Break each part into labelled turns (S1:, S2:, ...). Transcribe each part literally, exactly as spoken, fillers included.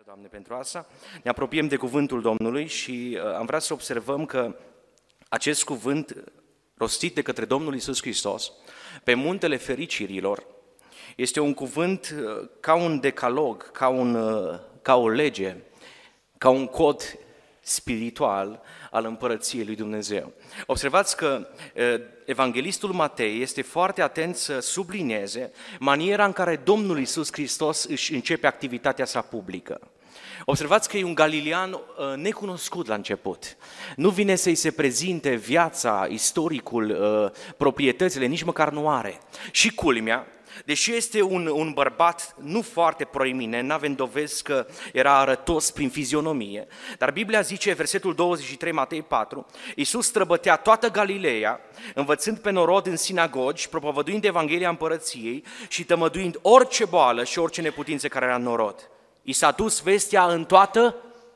S1: Doamne, pentru asta. Ne apropiem de cuvântul Domnului și am vrea să observăm că acest cuvânt rostit de către Domnul Iisus Hristos pe muntele fericirilor este un cuvânt ca un decalog, ca, un, ca o lege, ca un cod spiritual al împărăției lui Dumnezeu. Observați că evanghelistul Matei este foarte atent să sublinieze maniera în care Domnul Iisus Hristos își începe activitatea sa publică. Observați că e un galilean necunoscut la început. Nu vine să-i se prezinte viața, istoricul, proprietățile, nici măcar nu are. Și culmea, deși este un, un bărbat nu foarte proeminent, n-avem dovezi că era arătos prin fizionomie, dar Biblia zice, versetul douăzeci și trei, Matei patru, Iisus străbătea toată Galileea, învățând pe norod în sinagogi, propovăduind Evanghelia Împărăției și tămăduind orice boală și orice neputință care era în norod. I s-a dus vestea în toată,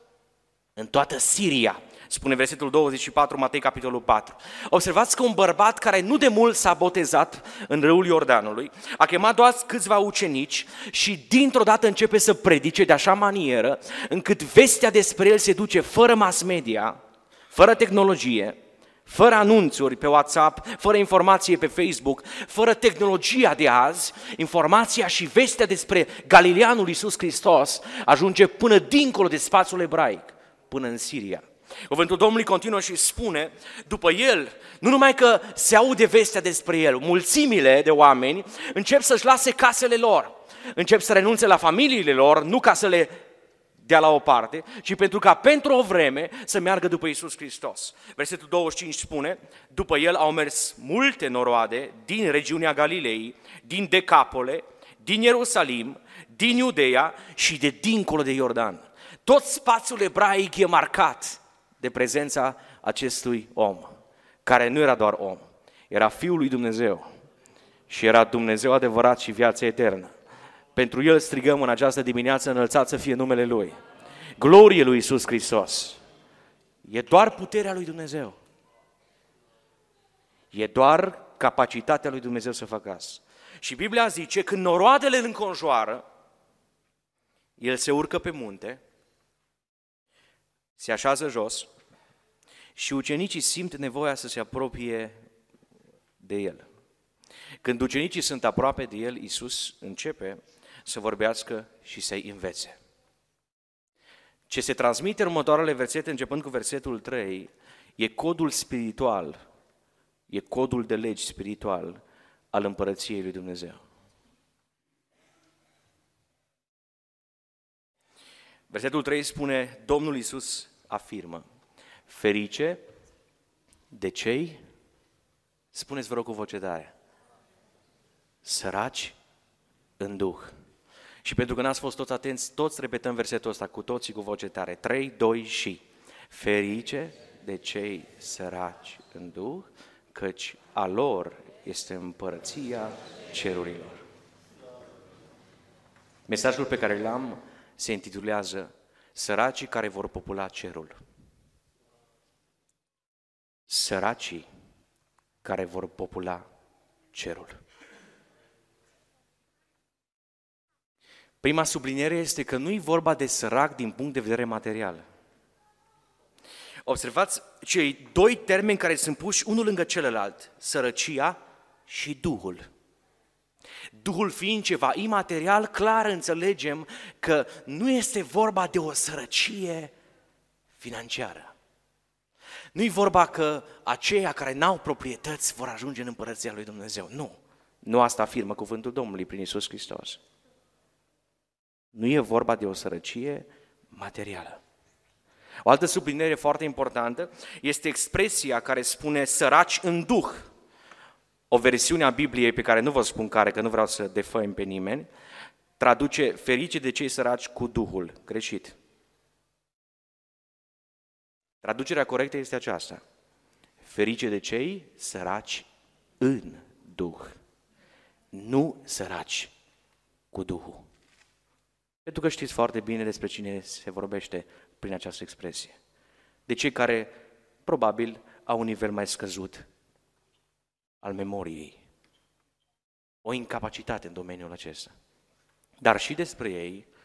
S1: în toată Siria, spune versetul douăzeci și patru, Matei capitolul patru. Observați că un bărbat care nu de mult s-a botezat în râul Iordanului, a chemat doar câțiva ucenici și dintr-o dată începe să predice de așa manieră, încât vestea despre el se duce fără mass media, fără tehnologie, fără anunțuri pe WhatsApp, fără informație pe Facebook, fără tehnologia de azi, informația și vestea despre Galileanul Iisus Hristos ajunge până dincolo de spațiul ebraic, până în Siria. Cuvântul Domnului continuă și spune, după el, nu numai că se aude vestea despre el, mulțimile de oameni încep să-și lase casele lor, încep să renunțe la familiile lor, nu ca să le dea la o parte, ci pentru ca pentru o vreme să meargă după Iisus Hristos. Versetul douăzeci și cinci spune, după el au mers multe noroade din regiunea Galilei, din Decapole, din Ierusalim, din Iudeea și de dincolo de Iordan. Tot spațiul ebraic e marcat de prezența acestui om, care nu era doar om, era Fiul lui Dumnezeu și era Dumnezeu adevărat și viața eternă. Pentru el strigăm în această dimineață, înălțat să fie numele Lui. Glorie lui Iisus Hristos. E doar puterea lui Dumnezeu. E doar capacitatea lui Dumnezeu să facă asta. Și Biblia zice, când noroadele îl înconjoară, el se urcă pe munte, se așează jos și ucenicii simt nevoia să se apropie de el. Când ucenicii sunt aproape de el, Iisus începe să vorbească și să-i învețe. Ce se transmite în următoarele versete, începând cu versetul trei, e codul spiritual, e codul de legi spiritual al împărăției lui Dumnezeu. Versetul trei spune, Domnul Iisus afirmă, ferice de cei, spuneți vă rog cu voce tare, săraci în Duh. Și pentru că n-ați fost toți atenți, toți repetăm versetul ăsta cu toții cu voce tare. trei, doi și ferice de cei săraci în Duh, căci a lor este împărăția cerurilor. Mesajul pe care l-am se intitulează Săracii care vor popula cerul. Săracii care vor popula cerul. Prima subliniere este că nu-i vorba de sărac din punct de vedere material. Observați cei doi termeni care sunt puși unul lângă celălalt, sărăcia și Duhul. Duhul fiind ceva imaterial, clar înțelegem că nu este vorba de o sărăcie financiară. Nu-i vorba că aceia care n-au proprietăți vor ajunge în împărăția lui Dumnezeu. Nu. Nu asta afirmă cuvântul Domnului prin Iisus Hristos. Nu e vorba de o sărăcie materială. O altă subliniere foarte importantă este expresia care spune săraci în Duh. O versiune a Bibliei pe care nu vă spun care, că nu vreau să defăim pe nimeni, traduce ferice de cei săraci cu Duhul. Greșit. Traducerea corectă este aceasta. Ferice de cei săraci în Duh. Nu săraci cu Duhul. Pentru că știți foarte bine despre cine se vorbește prin această expresie. De cei care probabil au un nivel mai scăzut al memoriei. O incapacitate în domeniul acesta. Dar și despre ei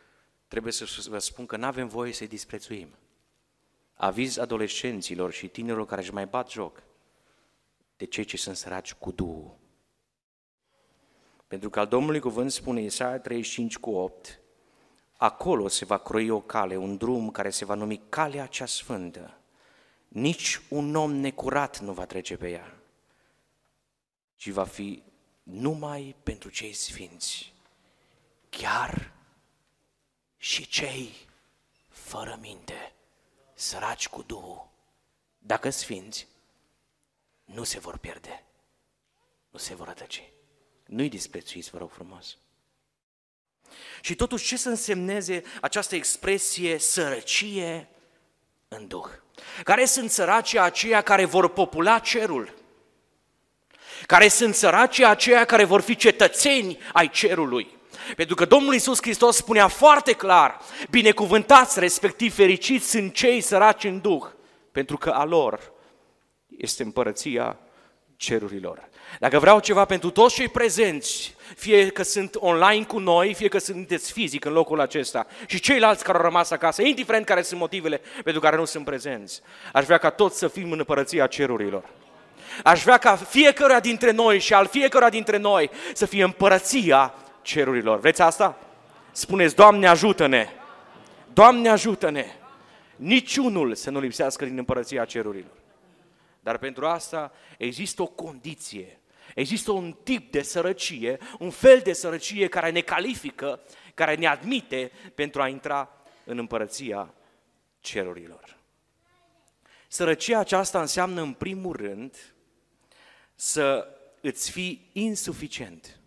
S1: trebuie să vă spun că nu avem voie să-i disprețuim. Aviz adolescenților și tinerilor care își mai bat joc de cei ce sunt săraci cu Duhul. Pentru că al Domnului cuvânt spune Isaia treizeci și cinci cu opt, acolo se va croi o cale, un drum care se va numi Calea cea Sfântă. Nici un om necurat nu va trece pe ea, ci va fi numai pentru cei sfinți, chiar și cei fără minte, săraci cu Duhul, dacă sfinți, nu se vor pierde, nu se vor rătăci. Nu-i disprețuiți, vă rog frumos. Și totuși, ce să însemneze această expresie sărăcie în Duh? Care sunt săracii aceia care vor popula cerul? Care sunt săracii aceia care vor fi cetățeni ai cerului? Pentru că Domnul Iisus Hristos spunea foarte clar, binecuvântați, respectiv fericiți sunt cei săraci în Duh, pentru că a lor este împărăția cerurilor. Dacă vreau ceva pentru toți cei prezenți, fie că sunt online cu noi, fie că sunteți fizic în locul acesta și ceilalți care au rămas acasă, indiferent care sunt motivele pentru care nu sunt prezenți, aș vrea ca toți să fim în împărăția cerurilor. Aș vrea ca fiecăruia dintre noi și al fiecăruia dintre noi să fie împărăția cerurilor. Vreți asta? Spuneți, Doamne ajută-ne! Doamne ajută-ne! Niciunul să nu lipsească din împărăția cerurilor. Dar pentru asta există o condiție, există un tip de sărăcie, un fel de sărăcie care ne califică, care ne admite pentru a intra în împărăția cerurilor. Sărăcia aceasta înseamnă în primul rând să îți fii insuficient.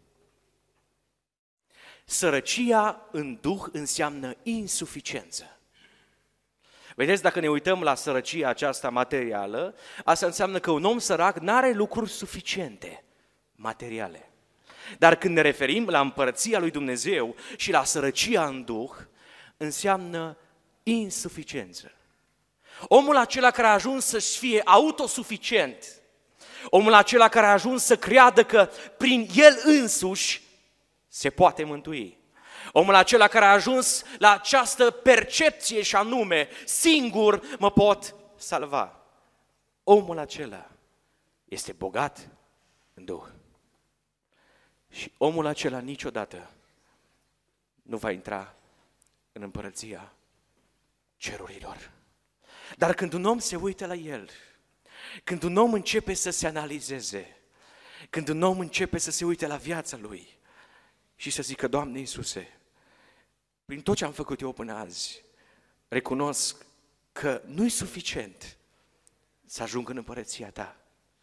S1: Sărăcia în Duh înseamnă insuficiență. Vedeți, dacă ne uităm la sărăcia aceasta materială, asta înseamnă că un om sărac nu are lucruri suficiente materiale. Dar când ne referim la împărăția lui Dumnezeu și la sărăcia în Duh, înseamnă insuficiență. Omul acela care a ajuns să-și fie autosuficient, omul acela care a ajuns să creadă că prin el însuși se poate mântui, omul acela care a ajuns la această percepție și anume, singur mă pot salva, omul acela este bogat în Duh. Și omul acela niciodată nu va intra în împărăția cerurilor. Dar când un om se uită la el, când un om începe să se analizeze, când un om începe să se uite la viața lui și să zică, Doamne Iisuse, prin tot ce am făcut eu până azi, recunosc că nu-i suficient să ajung în împărăția Ta.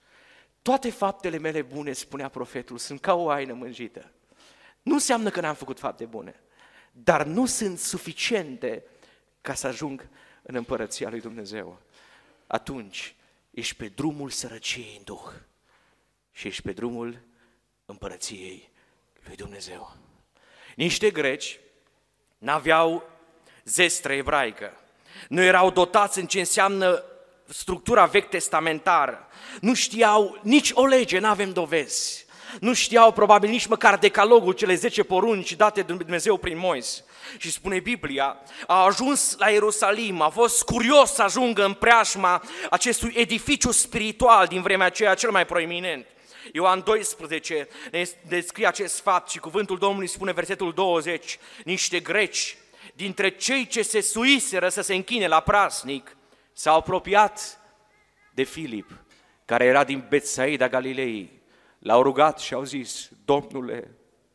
S1: Toate faptele mele bune, spunea profetul, sunt ca o aină mânjită. Nu înseamnă că n-am făcut fapte bune, dar nu sunt suficiente ca să ajung în împărăția lui Dumnezeu. Atunci ești pe drumul sărăciei în Duh și ești pe drumul împărăției lui Dumnezeu. Niște greci n-aveau zestre ebraică, nu erau dotați în ce înseamnă structura vechi testamentară, nu știau nici o lege, n-avem dovezi, nu știau probabil nici măcar decalogul, cele zece porunci date de Dumnezeu prin Moise. Și spune Biblia, a ajuns la Ierusalim, a fost curios să ajungă în preajma acestui edificiu spiritual din vremea aceea cel mai proeminent. Ioan doisprezece ne descrie acest fapt și cuvântul Domnului spune, versetul douăzeci, niște greci dintre cei ce se suiseră să se închine la praznic s-au apropiat de Filip, care era din Betsaida Galilei. L-au rugat și au zis, Domnule,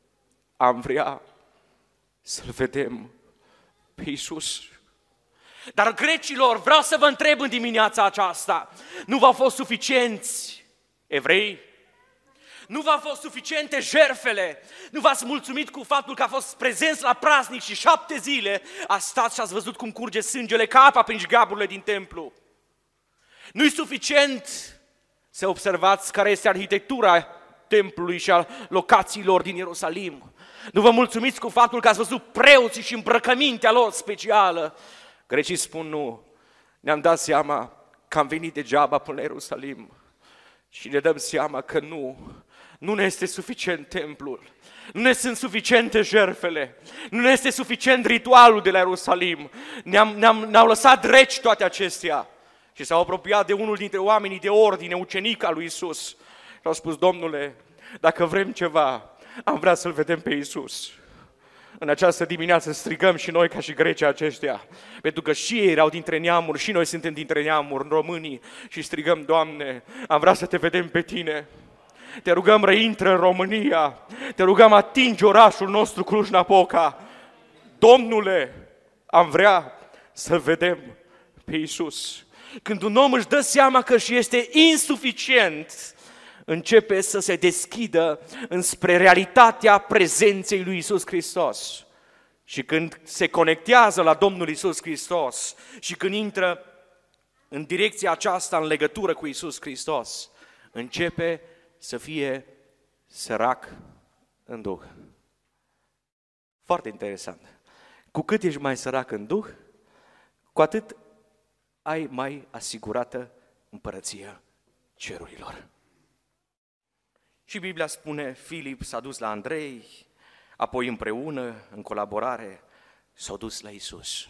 S1: am vrea să-L vedem pe Iisus. Dar grecilor, vreau să vă întreb în dimineața aceasta, nu v-au fost suficienți evrei? Nu v-au fost suficiente jertfele? Nu v-ați mulțumit cu faptul că a fost prezenți la praznic și șapte zile a stat și ați văzut cum curge sângele ca apa prin jgaburile din templu? Nu-i suficient să observați care este arhitectura templului și a locațiilor din Ierusalim? Nu vă mulțumiți cu faptul că ați văzut preoții și îmbrăcămintea lor specială? Grecii spun nu, ne-am dat seama că am venit degeaba până la Ierusalim și ne dăm seama că nu, nu ne este suficient templul. Nu ne sunt suficiente jertfele, nu ne este suficient ritualul de la Ierusalim. Ne-am, ne-am, ne-au lăsat reci toate acestea. Și s-au apropiat de unul dintre oamenii de ordine, ucenic al lui Iisus. Și au spus, Domnule, dacă vrem ceva, am vrea să-L vedem pe Iisus. În această dimineață strigăm și noi ca și grecii aceștia, pentru că și ei erau dintre neamuri, și noi suntem dintre neamuri, românii, și strigăm, Doamne, am vrea să te vedem pe Tine. Te rugăm, reintră în România, te rugăm, atingi orașul nostru Cluj-Napoca. Domnule, am vrea să-L vedem pe Iisus. Când un om își dă seama că și este insuficient, începe să se deschidă înspre realitatea prezenței lui Iisus Hristos. Și când se conectează la Domnul Iisus Hristos și când intră în direcția aceasta, în legătură cu Iisus Hristos, începe să fie sărac în Duh. Foarte interesant. Cu cât ești mai sărac în Duh, cu atât ai mai asigurată împărăția cerurilor. Și Biblia spune, Filip s-a dus la Andrei, apoi împreună, în colaborare, s-au dus la Iisus.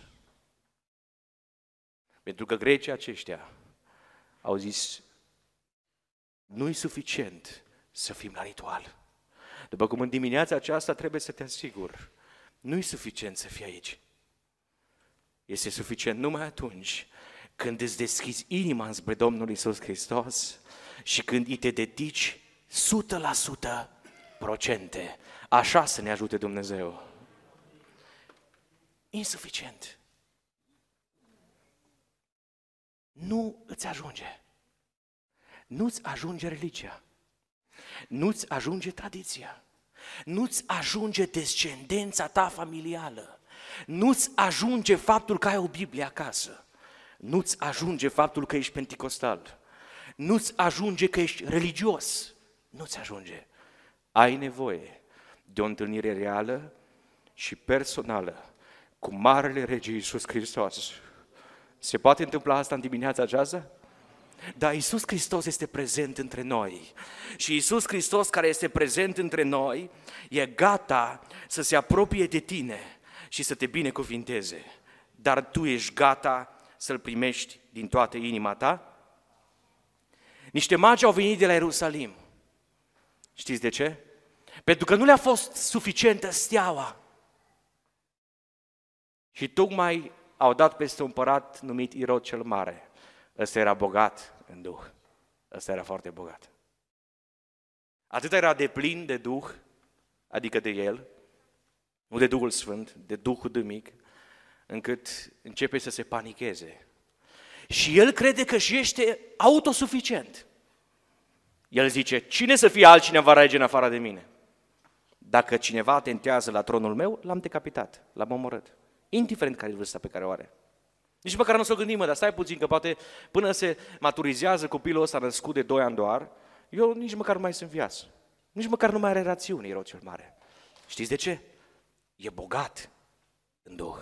S1: Pentru că grecii aceștia au zis, nu-i suficient să fim la ritual. După cum în dimineața aceasta trebuie să te asigur, nu-i suficient să fii aici. Este suficient numai atunci când îți deschizi inima înspre Domnul Iisus Hristos și când îi te dedici o sută la sută procente. Așa să ne ajute Dumnezeu. Insuficient. Nu îți ajunge. Nu-ți ajunge religia. Nu-ți ajunge tradiția. Nu-ți ajunge descendența ta familială. Nu-ți ajunge faptul că ai o Biblie acasă. Nu-ți ajunge faptul că ești penticostal. Nu-ți ajunge că ești religios. Nu-ți ajunge. Ai nevoie de o întâlnire reală și personală cu Marele Rege Iisus Hristos. Se poate întâmpla asta în dimineața aceasta? Dar Iisus Hristos este prezent între noi. Și Iisus Hristos, care este prezent între noi, e gata să se apropie de tine și să te binecuvinteze. Dar tu ești gata să-L primești din toată inima ta? Niște magi au venit de la Ierusalim. Știți de ce? Pentru că nu le-a fost suficientă steaua. Și tocmai au dat peste un împărat numit Irod cel Mare. Ăsta era bogat în Duh. Ăsta era foarte bogat. Atât era de plin de Duh, adică de el, nu de Duhul Sfânt, de Duhul Dâmic, încât începe să se panicheze. Și el crede că și este autosuficient. El zice, cine să fie altcineva rege în afară de mine? Dacă cineva atentează la tronul meu, l-am decapitat, l-am omorât. Indiferent care e vârsta pe care o are. Nici măcar nu s-o gândim, mă, dar stai puțin, că poate până se maturizează copilul ăsta născut de doi ani doar, eu nici măcar nu mai sunt în viață. Nici măcar nu mai are rațiune, Irod cel Mare. Știți de ce? E bogat în Duh.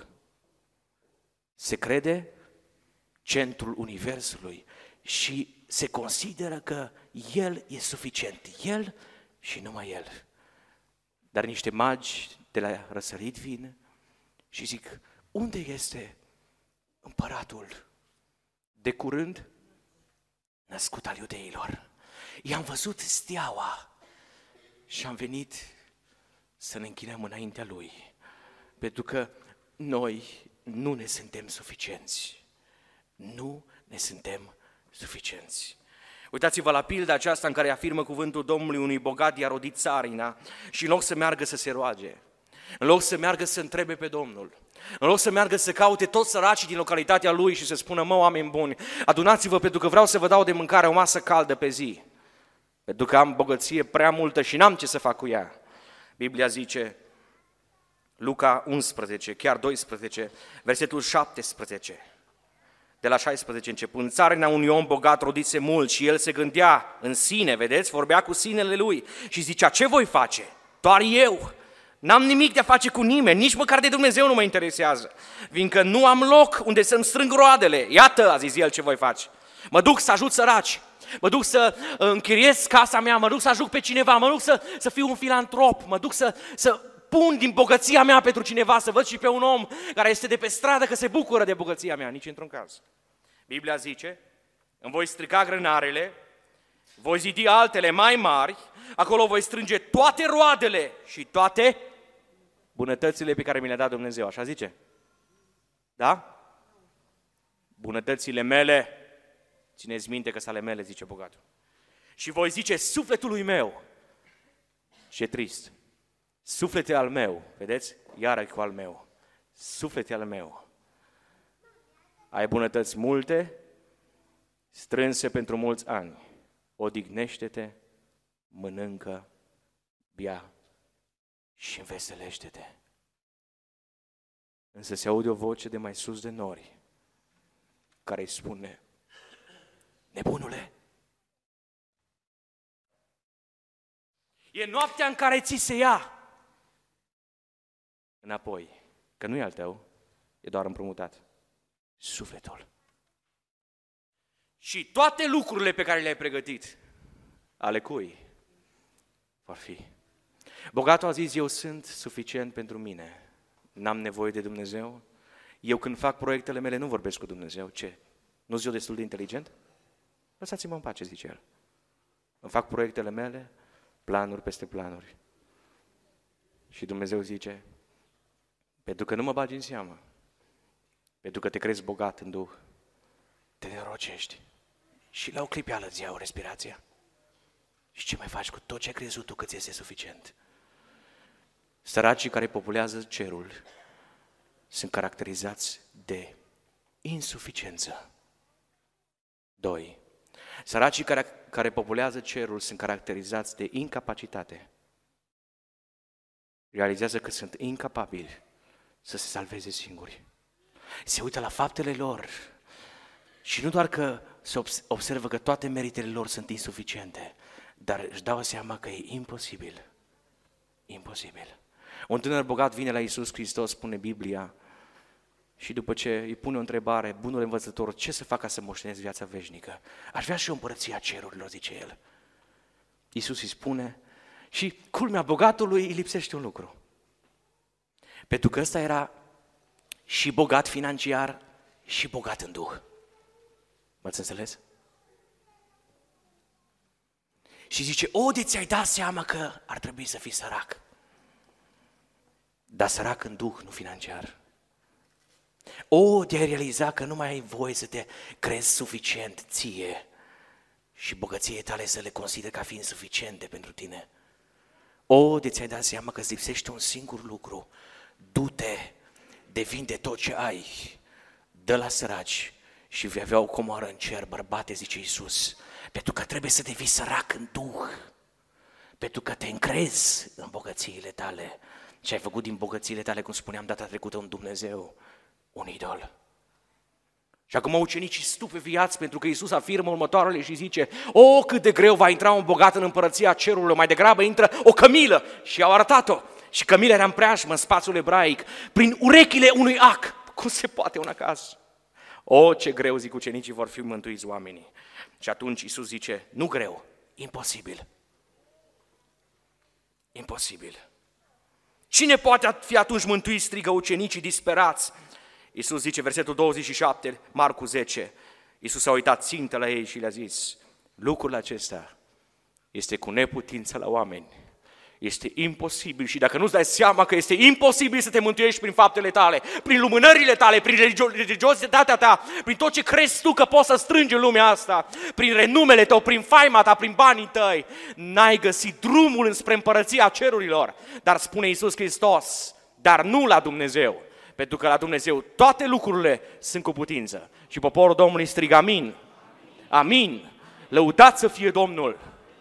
S1: Se crede centrul universului și se consideră că el e suficient. El și numai el. Dar niște magi de la răsărit vin și zic, unde este împăratul de curând născut al iudeilor? I-am văzut steaua și am venit să ne închinăm înaintea lui, pentru că noi nu ne suntem suficienți. Nu ne suntem suficienți. Uitați-vă la pilda aceasta în care afirmă cuvântul Domnului unui bogat i-a rodit țarina și în loc să meargă să se roage, în loc să meargă să întrebe pe Domnul, în loc să meargă să caute toți săracii din localitatea lui și să spună, mă, oameni buni, adunați-vă pentru că vreau să vă dau de mâncare o masă caldă pe zi, pentru că am bogăție prea multă și n-am ce să fac cu ea. Biblia zice, Luca unsprezece, chiar doisprezece, versetul șaptesprezece, de la șaisprezece începând, țarina unui om bogat rodise mult și el se gândea în sine, vedeți, vorbea cu sinele lui și zicea, ce voi face? Doar eu. N-am nimic de a face cu nimeni, nici măcar de Dumnezeu nu mă interesează, fiindcă nu am loc unde să-mi strâng roadele. Iată, a zis el, ce voi face. Mă duc să ajut săraci. mă duc să închiriez casa mea, mă duc să ajut pe cineva, mă duc să, să fiu un filantrop, mă duc să, să pun din bogăția mea pentru cineva, să văd și pe un om care este de pe stradă că se bucură de bogăția mea, nici într-un caz. Biblia zice, îmi voi strica grânarele, voi zidi altele mai mari, acolo voi strânge toate roadele și toate bunătățile pe care mi le-a dat Dumnezeu, așa zice? Da? Bunătățile mele, țineți minte că sunt ale mele, zice bogatul. Și voi zice sufletului meu, ce trist, suflete al meu, vedeți? Iară cu al meu, suflete al meu, ai bunătăți multe, strânse pentru mulți ani, odihnește-te, mănâncă, bea și înveselește-te. Însă se aude o voce de mai sus de nori, care îi spune, nebunule, e noaptea în care ți se ia înapoi, că nu e al tău, e doar împrumutat, sufletul. Și toate lucrurile pe care le-ai pregătit, ale cui vor fi? Bogatul a zis, eu sunt suficient pentru mine, n-am nevoie de Dumnezeu, eu când fac proiectele mele nu vorbesc cu Dumnezeu, ce? Nu sunt eu destul de inteligent? Lăsați-mă în pace, zice el. Îmi fac proiectele mele, planuri peste planuri. Și Dumnezeu zice, pentru că nu mă bagi în seamă, pentru că te crezi bogat în Duh, te norocești și la o clipeală îți iau respirația. Și ce mai faci cu tot ce ai crezut tu că ți este suficient? Săracii care populează cerul sunt caracterizați de insuficiență. Doi. Săracii care, care populează cerul sunt caracterizați de incapacitate. Realizează că sunt incapabili să se salveze singuri. Se uită la faptele lor și nu doar că se observă că toate meritele lor sunt insuficiente, dar își dau seama că e imposibil. Imposibil. Un tânăr bogat vine la Iisus Hristos, spune Biblia, și după ce îi pune o întrebare, bunul învățător, ce să fac ca să moștenesc viața veșnică? Aș vrea și o împărăția cerurilor, zice el. Iisus îi spune, și culmea bogatului îi lipsește un lucru. Pentru că ăsta era și bogat financiar și bogat în Duh. M-ați înțeles? Și zice, o, de ți-ai dat seama că ar trebui să fii sărac. Dar sărac în Duh, nu financiar. O, de-ai realiza că nu mai ai voie să te crezi suficient ție și bogățiile tale să le consideri ca fiind suficiente pentru tine. O, de ți-ai dat seama că îți lipsește un singur lucru. Du-te, devinde tot ce ai, dă la săraci și vei avea o comoară în cer, bărbate, zice Iisus, pentru că trebuie să devii sărac în Duh, pentru că te încrezi în bogățiile tale și ai făcut din bogățiile tale, cum spuneam data trecută, un Dumnezeu, un idol. Și acum ucenicii stupefiați pentru că Iisus afirmă următoarele și zice, o, cât de greu va intra un bogat în împărăția cerului, mai degrabă intră o cămilă și au arătat-o. Și cămila era în preajmă în spațiul ebraic, prin urechile unui ac. Cum se poate un acas? O, ce greu, zic ucenicii, vor fi mântuiți oamenii. Și atunci Iisus zice, nu greu, imposibil. Imposibil. Cine poate fi atunci mântuit, strigă ucenicii disperați. Iisus zice, versetul douăzeci și șapte, Marcu zece, Iisus a uitat țintă la ei și le-a zis, lucrul acesta este cu neputință la oameni, este imposibil și dacă nu-ți dai seama că este imposibil să te mântuiești prin faptele tale, prin lumânările tale, prin religiozitatea ta, prin tot ce crezi tu că poți să strângi în lumea asta, prin renumele tău, prin faima ta, prin banii tăi, n-ai găsit drumul înspre împărăția cerurilor, dar spune Iisus Hristos, dar nu la Dumnezeu. Pentru că la Dumnezeu toate lucrurile sunt cu putință. Și poporul Domnului strigă amin. Amin. Lăudați să fie Domnul.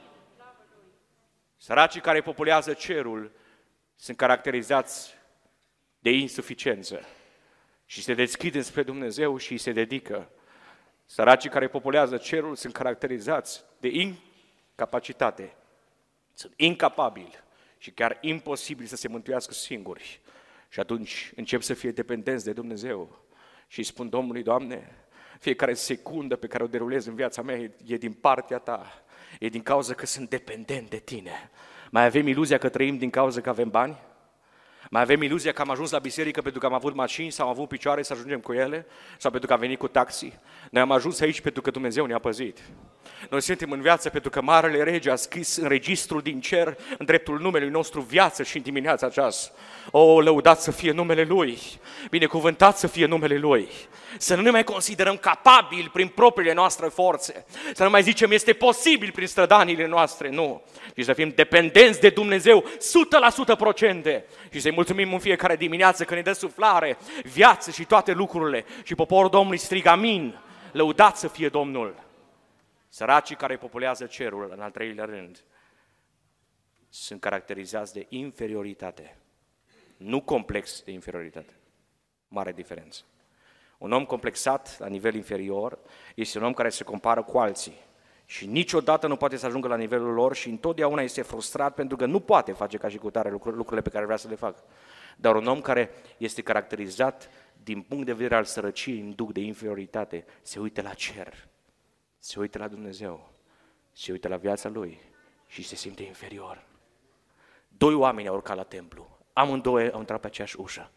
S1: Săracii care populează cerul sunt caracterizați de insuficiență și se deschid înspre Dumnezeu și îi se dedică. Săracii care populează cerul sunt caracterizați de incapacitate. Sunt incapabili și chiar imposibil să se mântuiască singuri. Și atunci încep să fie dependenți de Dumnezeu și spun Domnului, Doamne, Fiecare secundă pe care o derulez în viața mea e din partea ta. E din cauza că sunt dependent de tine. Mai avem iluzia că trăim din cauza că avem bani? Mai avem iluzia că am ajuns la biserică pentru că am avut mașini sau am avut picioare să ajungem cu ele? Sau pentru că am venit cu taxi? Noi am ajuns aici pentru că Dumnezeu ne-a păzit. Noi suntem în viață pentru că Marele Rege a scris în registrul din cer, în dreptul numelui nostru, viață și în dimineața aceasta. O, lăudat să fie numele Lui, binecuvântat să fie numele Lui. Să nu ne mai considerăm capabili prin propriile noastre forțe, să nu mai zicem este posibil prin strădanile noastre, nu. Și să fim dependenți de Dumnezeu o sută la sută procente și să-i mulțumim în fiecare dimineață că ne dă suflare, viață și toate lucrurile. Și poporul Domnului strigă amin, lăudat să fie Domnul. Săracii care populează cerul, în al treilea rând, sunt caracterizați de inferioritate, nu complex de inferioritate. Mare diferență. Un om complexat la nivel inferior este un om care se compară cu alții și niciodată nu poate să ajungă la nivelul lor și întotdeauna este frustrat pentru că nu poate face ca și cu tare lucrurile pe care vrea să le facă. Dar un om care este caracterizat din punct de vedere al sărăciei în duc de inferioritate se uită la cer, se uită la Dumnezeu, se uită la viața lui și se simte inferior. Doi oameni au urcat la templu, amândoi au intrat pe aceeași ușă.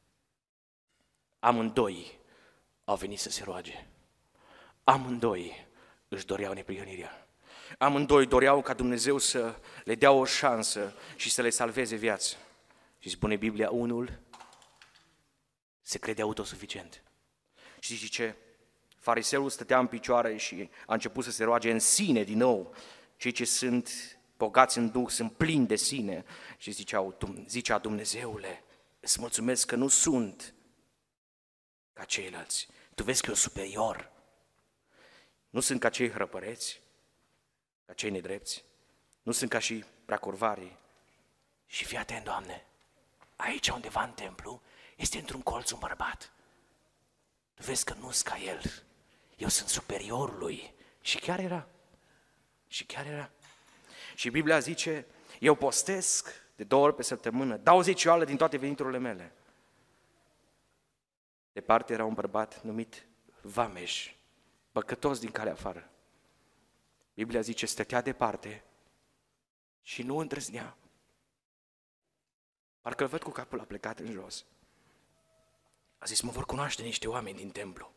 S1: Amândoi au venit să se roage. Amândoi își doreau neprihănirea. Amândoi doreau ca Dumnezeu să le dea o șansă și să le salveze viața. Și spune Biblia, unul se crede autosuficient. Și zice, fariseul stătea în picioare și a început să se roage în sine din nou. Cei ce sunt bogați în duh sunt plini de sine. Și ziceau, zicea, Dumnezeule, îți mulțumesc că nu sunt ca ceilalți. Tu vezi că eu sunt superior. Nu sunt ca cei hrăpăreți, ca cei nedrepți, nu sunt ca și preacurvarii. Și fii atent, Doamne, aici undeva în templu este într-un colț un bărbat. Tu vezi că nu sunt ca el, eu sunt superiorul lui. Și chiar era, și chiar era. Și Biblia zice, eu postesc de două ori pe săptămână, dau zecioală din toate veniturile mele. Departe era un bărbat numit Vameș, păcătos din calea afară. Biblia zice, stătea departe și nu îndrăznea. Parcă-l văd cu capul aplecat în jos. A zis, mă vor cunoaște niște oameni din templu.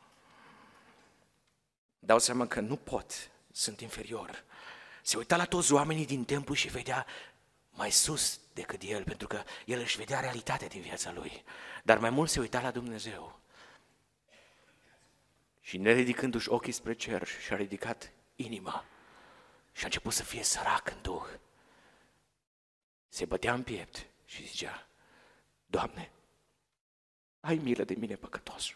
S1: Dau seama că nu pot, sunt inferior. Se uita la toți oamenii din templu și vedea mai sus decât el, pentru că el își vedea realitatea din viața lui. Dar mai mult se uita la Dumnezeu. Și neridicându-și ochii spre cer, și-a ridicat inima și a început să fie sărac în duh. Se bătea în piept și zicea, Doamne, ai milă de mine păcătos.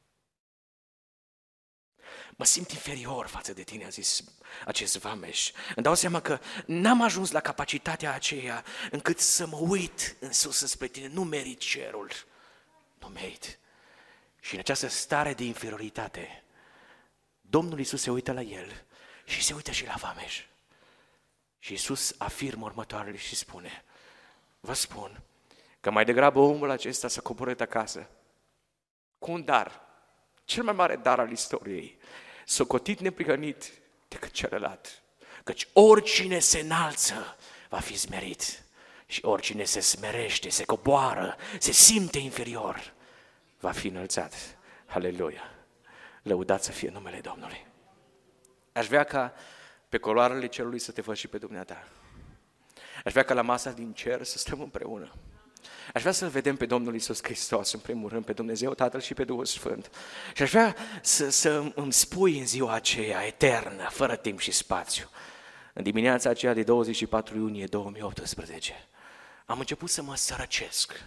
S1: Mă simt inferior față de tine, a zis acest vameș. Îmi dau seama că n-am ajuns la capacitatea aceea încât să mă uit în sus spre tine. Nu merit cerul, nu merit. Și în această stare de inferioritate, Domnul Iisus se uită la el și se uită și la vameș. Și Iisus afirmă următoarele și spune, vă spun că mai degrabă omul acesta s-a coborât acasă cu un dar, cel mai mare dar al istoriei, socotit neprihănit decât celălalt. Căci oricine se înalță va fi smerit și oricine se smerește, se coboară, se simte inferior, va fi înălțat. Aleluia! Lăudat să fie numele Domnului. Aș vrea ca pe coloarele cerului să te văd și pe dumneata. Aș vrea ca la masa din cer să stăm împreună. Aș vrea să-L vedem pe Domnul Iisus Hristos, în primul rând, pe Dumnezeu Tatăl și pe Duhul Sfânt. Și aș vrea să, să îmi spui în ziua aceea, eternă, fără timp și spațiu, în dimineața aceea de douăzeci și patru iunie două mii optsprezece, am început să mă sărăcesc,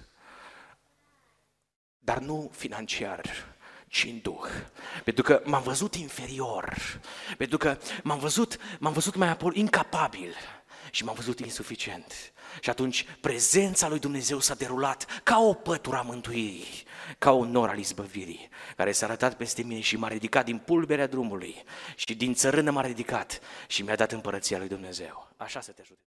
S1: dar nu financiar, ci în duh. Pentru că m-am văzut inferior, pentru că m-am văzut, m-am văzut mai apoi incapabil și m-am văzut insuficient. Și atunci prezența lui Dumnezeu s-a derulat ca o pătură a mântuirii, ca un nor al izbăvirii, care s-a arătat peste mine și m-a ridicat din pulberea drumului și din țărână m-a ridicat și mi-a dat împărăția lui Dumnezeu. Așa să te ajute.